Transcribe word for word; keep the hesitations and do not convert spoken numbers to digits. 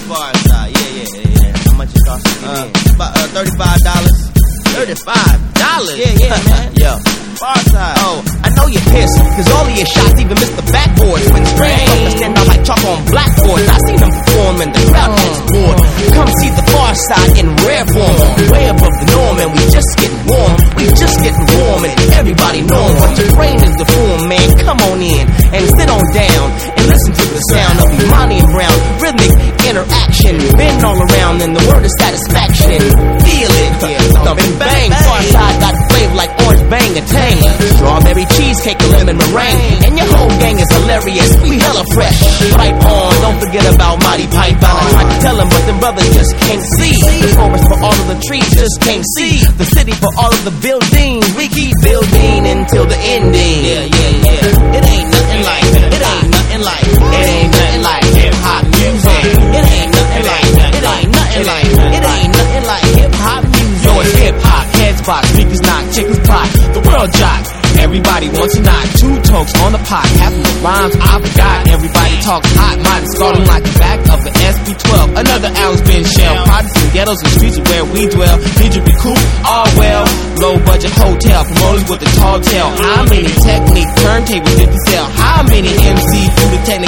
the Far Side. Yeah, yeah, yeah, yeah. How much it cost to get uh, in? About uh, thirty-five dollars. thirty-five dollars? Yeah, yeah, man. Yo. Far Side. Oh, I know you're pissed, cause all of your shots even missed the backboards. When straight fuckers stand out like chalk on blackboards. I seen them perform and the crowd gets bored. Come see the Far Side in rare form. Way above the norm and we just getting warm. We just getting warm and everybody knows. But your brain is deformed, man. Come on in and sit on down and listen to the sound of Imani and Brown. Rhythmic interaction, bend all around and the word is satisfaction. Feel it, yeah, thump and bang. Far Side got a flavor like orange bang and tang. Strawberry cheesecake, lemon meringue, and your whole gang is hilarious. We hella fresh. Pipe on, don't forget about Mighty Pipe. I tried to tell them, but them brothers just can't see. The forest for all of the trees just can't see. The city for all of the buildings. We keep building until the ending. Yeah, yeah, yeah. It ain't nothing like. It ain't nothing like. It ain't nothing like hip hop music. It ain't nothing like. It ain't nothing like. It ain't nothing like hip hop music. Yo, it's hip hop. Heads box, speakers knock, chickens pot. The world jock. Everybody wants to knock two tokes on the pot. Half of the rhymes I forgot. Everybody talk hot. Mine starting like the back of the S B twelve. Another ounce been shelled. Parties and ghettos and streets are where we dwell. Need you be cool? All well. Low budget hotel. Promoters with a tall tail. How many technique turntables did you sell? How many M Cs do the technique?